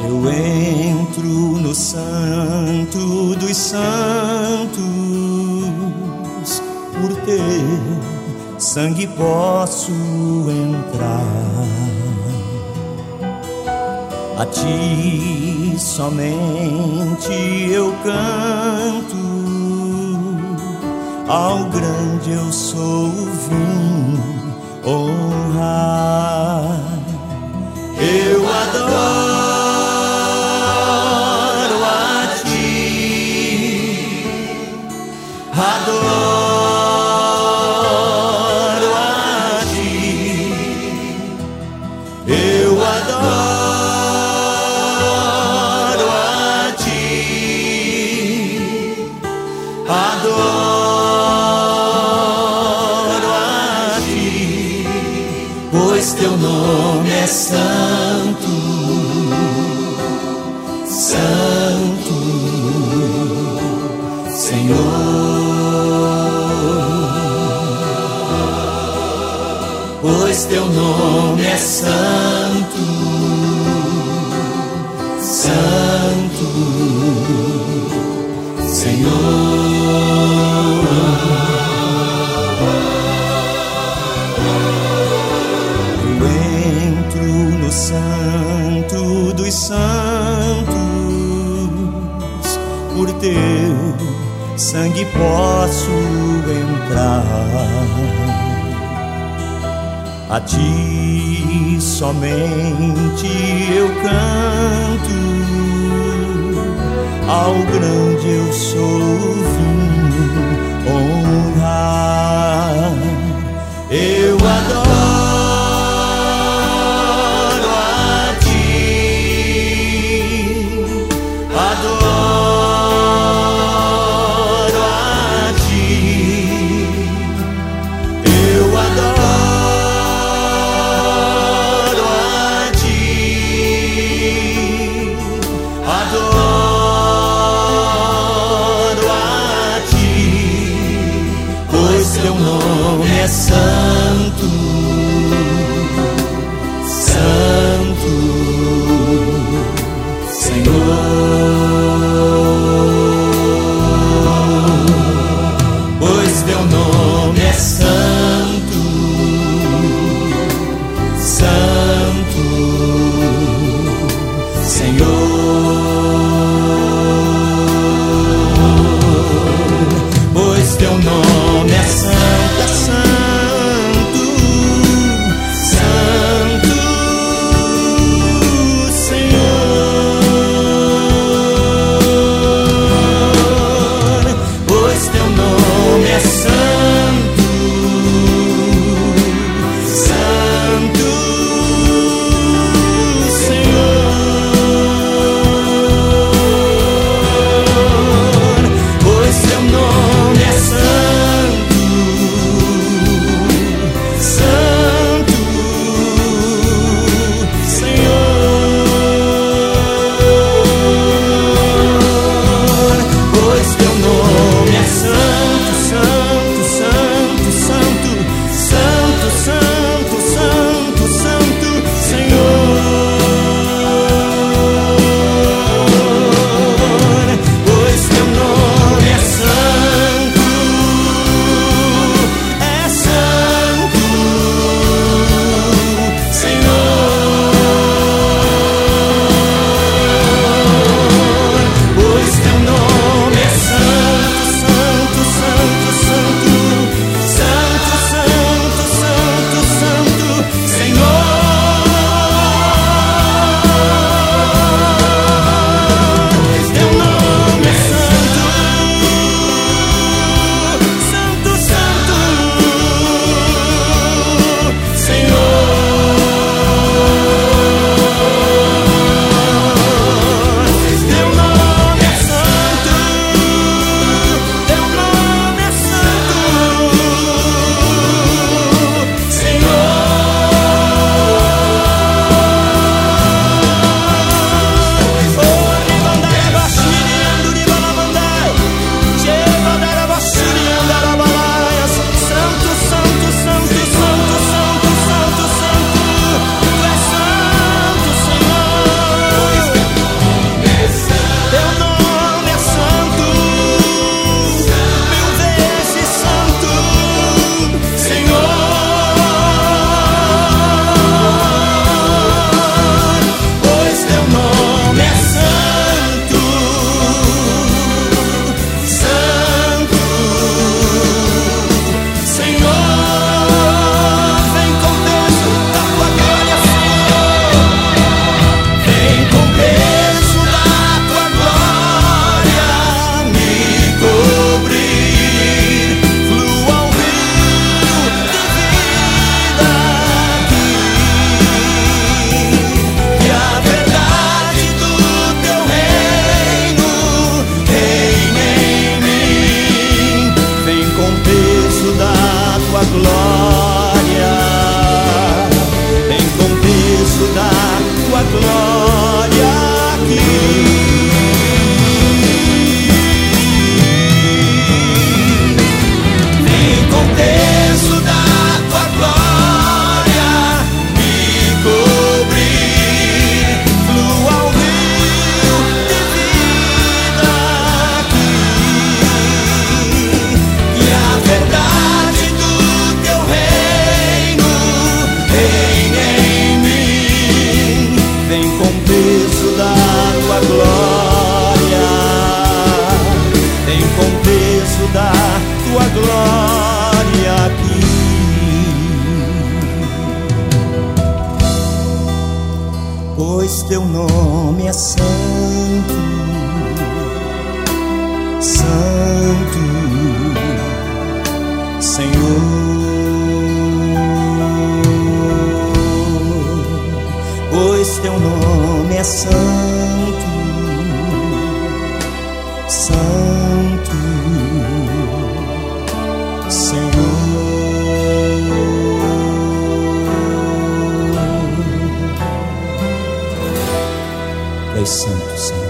Eu entro no santo dos santos, por teu sangue posso entrar. A ti somente eu canto, ao grande eu sou vim honrar. Eu adoro a ti, adoro a ti, eu adoro a ti, adoro a ti, pois teu nome é santo, santo, Senhor, pois teu nome é santo, santo, Senhor. Eu entro no santo dos santos, por teu sangue posso entrar. A ti somente eu canto, ao grande eu sou vim honrar. Eu adoro a ti, adoro a ti, eu adoro a ti, adoro a ti, pois teu nome é santo, contemplo da tua glória aqui. Vem contemplo da tua glória me cobrir, flua o rio de vida aqui, e a verdade do teu reino reine em mim. Vem com peso da tua glória, vem com peso da tua glória aqui. Pois teu nome é santo, santo, Senhor. Pois teu nome é santo, santo, Senhor. Tu és santo, Senhor.